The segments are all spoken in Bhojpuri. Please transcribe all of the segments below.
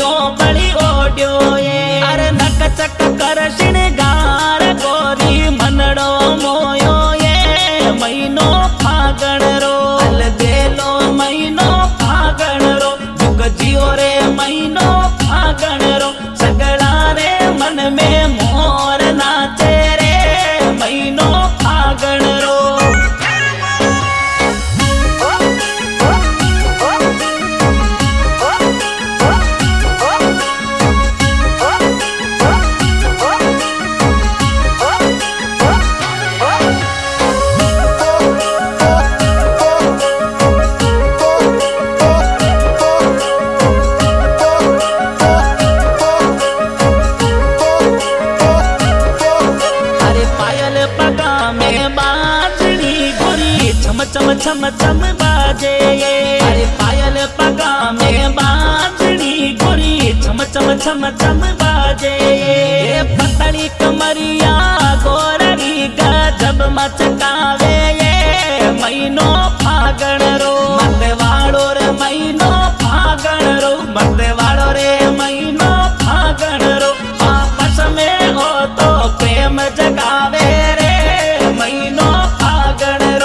सखियों बड़ी ओड्यो ये अरे नक चक कर श्रृंगार गोरी मनड़ो मोयो ये महीनो फागण रो अलबेलो महीनो फागण रो जुग जियो रे महीनो फागण रो सगड़ा रे मन में मोर नाचे रे महीनो फागण रो चम चम चम बाजे अरे पायल पगा में बाजड़ी गोरी चम चम चम चम बाजे पतली कमरिया गोररी गजब मचकावे ये महीनो फागण रो मतवाड़ो रे महीनो फागण रो मतवाड़ो रे महीनो फागण रो आपस में हो तो प्रेम जगावे रे महीनो फागण रो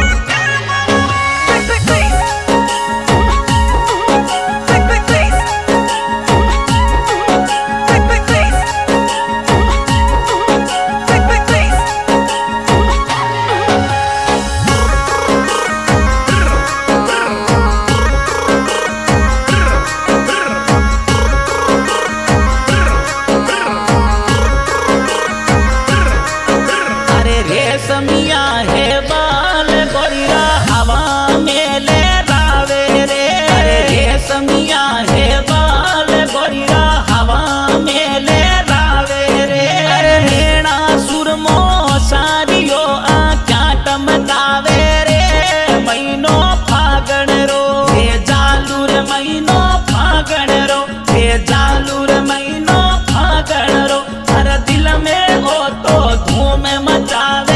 रेशमिया है बाल गोरिया हवा में ले रावे रे रेशमिया है बाल गोरिया हवा में ले रावे रे रेणा सुरमो सारियो आ क्या टमकावे रे महीनो फागण रो हे जालूर महीनो फागण रो हे जालूर महीनो फागण रो हर दिल में हो तो धूम मचावे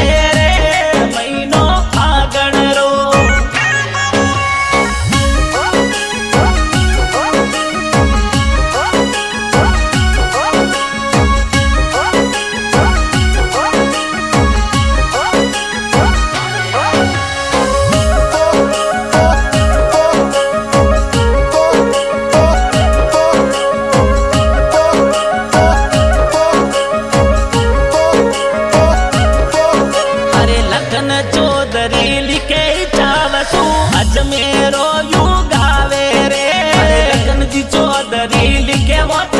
चौधरी लिखे चावसू अजमेरो यू गावे रे लखन जी चौधरी लिखे वो